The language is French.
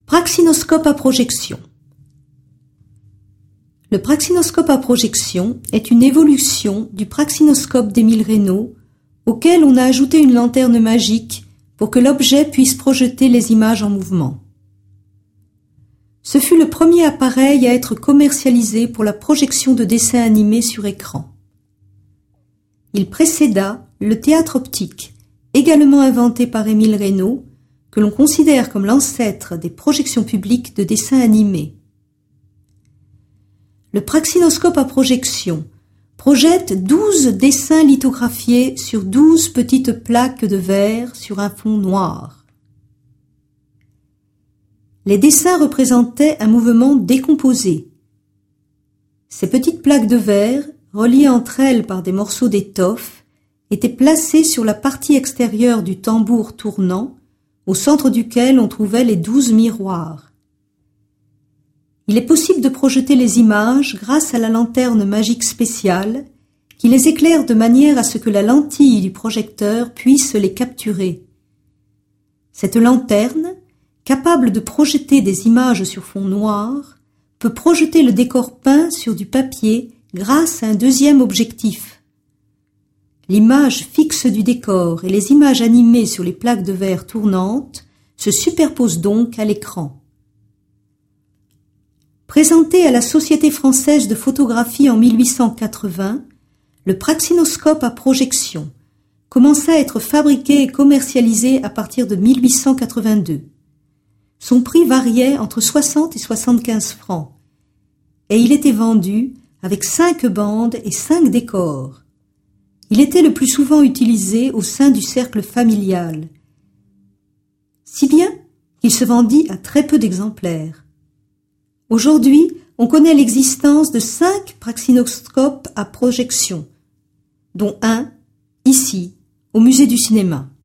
Praxinoscope à projection. Le praxinoscope à projection est une évolution du praxinoscope d'Émile Reynaud auquel on a ajouté une lanterne magique pour que l'objet puisse projeter les images en mouvement. Ce fut le premier appareil à être commercialisé pour la projection de dessins animés sur écran. Il précéda le théâtre optique, également inventé par Émile Reynaud, que l'on considère comme l'ancêtre des projections publiques de dessins animés. Le praxinoscope à projection projette 12 dessins lithographiés sur 12 petites plaques de verre sur un fond noir. Les dessins représentaient un mouvement décomposé. Ces petites plaques de verre, reliées entre elles par des morceaux d'étoffe, étaient placées sur la partie extérieure du tambour tournant, au centre duquel on trouvait les 12 miroirs. Il est possible de projeter les images grâce à la lanterne magique spéciale qui les éclaire de manière à ce que la lentille du projecteur puisse les capturer. Cette lanterne, capable de projeter des images sur fond noir, peut projeter le décor peint sur du papier grâce à un deuxième objectif. L'image fixe du décor et les images animées sur les plaques de verre tournantes se superposent donc à l'écran. Présenté à la Société française de photographie en 1880, le praxinoscope à projection commença à être fabriqué et commercialisé à partir de 1882. Son prix variait entre 60 et 75 francs, et il était vendu avec 5 bandes et 5 décors. Il était le plus souvent utilisé au sein du cercle familial, si bien qu'il se vendit à très peu d'exemplaires. Aujourd'hui, on connaît l'existence de 5 praxinoscopes à projection, dont un, ici, au musée du cinéma.